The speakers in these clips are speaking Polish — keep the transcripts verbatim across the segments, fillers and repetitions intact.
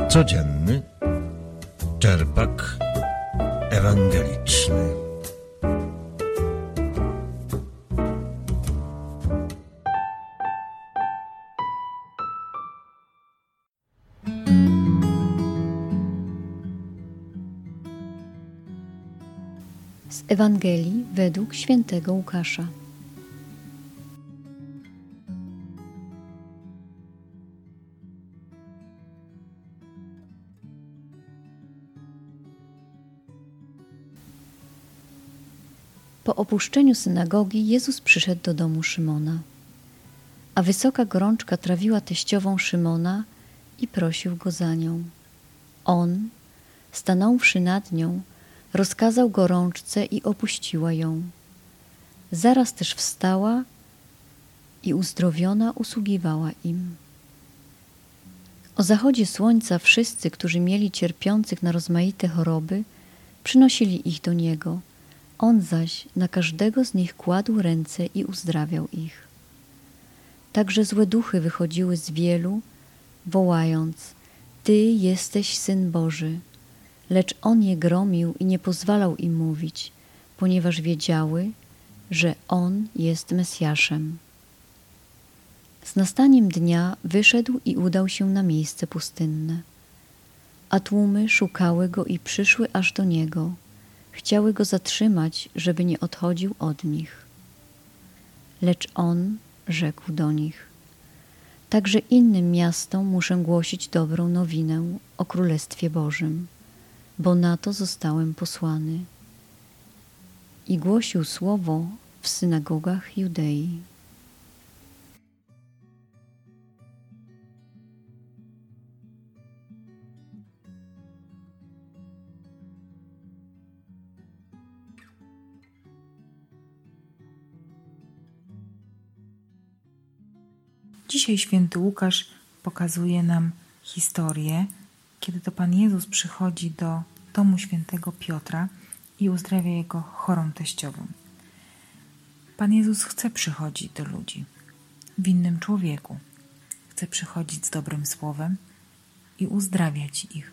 Codzienny czerpak ewangeliczny. Z Ewangelii według świętego Łukasza. Po opuszczeniu synagogi Jezus przyszedł do domu Szymona, a wysoka gorączka trawiła teściową Szymona i prosił go za nią. On, stanąwszy nad nią, rozkazał gorączce i opuściła ją. Zaraz też wstała i uzdrowiona usługiwała im. O zachodzie słońca wszyscy, którzy mieli cierpiących na rozmaite choroby, przynosili ich do Niego. On zaś na każdego z nich kładł ręce i uzdrawiał ich. Także złe duchy wychodziły z wielu, wołając: Ty jesteś Syn Boży. Lecz On je gromił i nie pozwalał im mówić, ponieważ wiedziały, że On jest Mesjaszem. Z nastaniem dnia wyszedł i udał się na miejsce pustynne. A tłumy szukały Go i przyszły aż do Niego. Chciały Go zatrzymać, żeby nie odchodził od nich. Lecz On rzekł do nich: Także innym miastom muszę głosić dobrą nowinę o Królestwie Bożym, bo na to zostałem posłany. I głosił słowo w synagogach Judei. Dzisiaj święty Łukasz pokazuje nam historię, kiedy to Pan Jezus przychodzi do domu świętego Piotra i uzdrawia jego chorą teściową. Pan Jezus chce przychodzić do ludzi w innym człowieku. Chce przychodzić z dobrym słowem i uzdrawiać ich.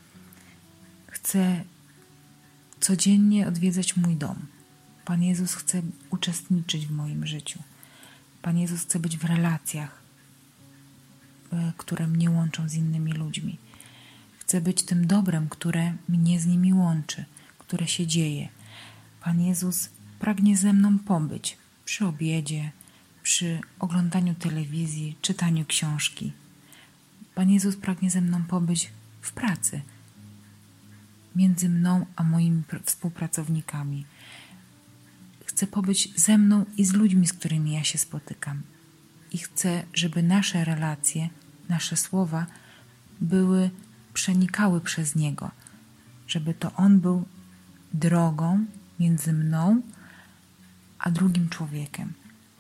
Chce codziennie odwiedzać mój dom. Pan Jezus chce uczestniczyć w moim życiu. Pan Jezus chce być w relacjach, które mnie łączą z innymi ludźmi. Chcę być tym dobrem, które mnie z nimi łączy, które się dzieje. Pan Jezus pragnie ze mną pobyć przy obiedzie, przy oglądaniu telewizji, czytaniu książki. Pan Jezus pragnie ze mną pobyć w pracy, między mną a moimi współpracownikami. Chce pobyć ze mną i z ludźmi, z którymi ja się spotykam. I chcę, żeby nasze relacje, nasze słowa były, przenikały przez Niego. Żeby to On był drogą między mną a drugim człowiekiem.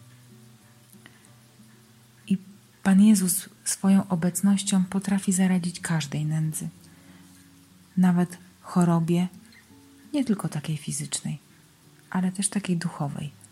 I Pan Jezus swoją obecnością potrafi zaradzić każdej nędzy. Nawet chorobie, nie tylko takiej fizycznej, ale też takiej duchowej.